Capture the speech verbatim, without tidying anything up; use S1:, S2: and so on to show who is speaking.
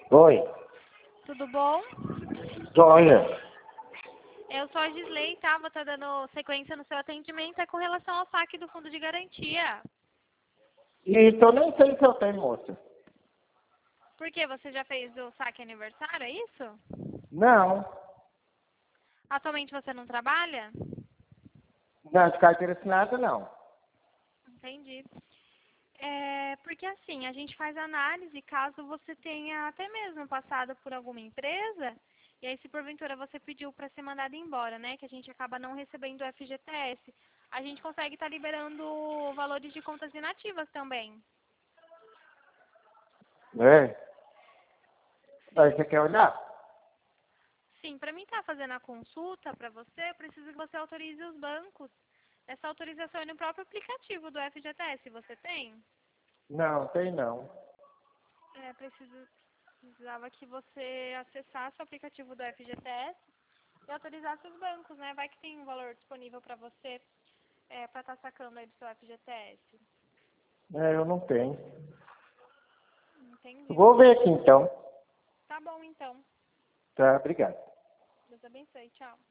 S1: Oi,
S2: Tudo bom?
S1: joia.
S2: Eu sou a Gisley, tá? Vou estar dando sequência no seu atendimento. É com relação ao saque do fundo de garantia.
S1: Isso, eu nem sei se eu tenho, moça.
S2: Por quê? Você já fez o saque aniversário, é isso?
S1: Não,
S2: Atualmente você não trabalha?
S1: não, de carteira assinada não.
S2: Entendi. É, porque assim, a gente faz análise caso você tenha até mesmo passado por alguma empresa, e aí se porventura você pediu para ser mandado embora, né, que a gente acaba não recebendo o F G T S, a gente consegue estar liberando valores de contas inativas também.
S1: É? Aí
S2: Sim.
S1: você quer olhar?
S2: Sim, para mim estar fazendo a consulta para você, eu preciso que você autorize os bancos. Essa autorização é no próprio aplicativo do F G T S, você tem?
S1: Não, tem não.
S2: É, preciso, precisava que você acessasse o aplicativo do F G T S e autorizasse os bancos, né? Vai que tem um valor disponível para você é, para estar sacando aí do seu F G T S.
S1: É, eu não tenho.
S2: Entendi.
S1: Vou ver aqui então.
S2: Tá bom, então.
S1: Tá, obrigado.
S2: Deus abençoe. Tchau.